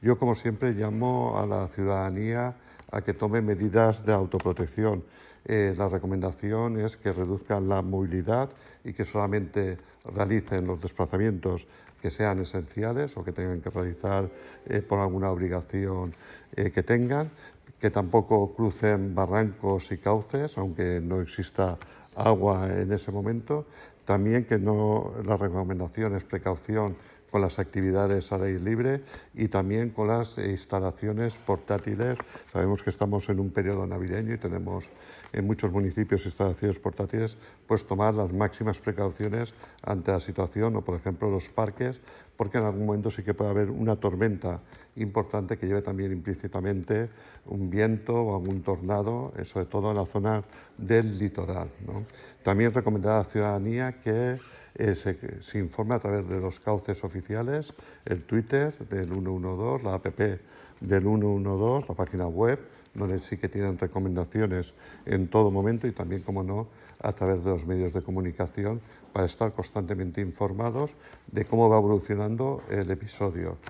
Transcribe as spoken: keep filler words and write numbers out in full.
Yo, como siempre, llamo a la ciudadanía a que tome medidas de autoprotección. Eh, la recomendación es que reduzcan la movilidad y que solamente realicen los desplazamientos que sean esenciales o que tengan que realizar eh, por alguna obligación eh, que tengan, que tampoco crucen barrancos y cauces, aunque no exista agua en ese momento. También que no, la recomendación es precaución con las actividades al aire libre y también con las instalaciones portátiles. Sabemos que estamos en un periodo navideño y tenemos en muchos municipios instalaciones portátiles, pues tomar las máximas precauciones ante la situación, o por ejemplo los parques, porque en algún momento sí que puede haber una tormenta importante que lleve también implícitamente un viento o algún tornado, sobre todo en la zona del litoral, ¿no? También recomendar a la ciudadanía que eh, se, se informe a través de los cauces oficiales, el Twitter del ciento doce, la app del ciento doce, la página web, donde sí que tienen recomendaciones en todo momento, y también, como no, a través de los medios de comunicación, para estar constantemente informados de cómo va evolucionando el episodio.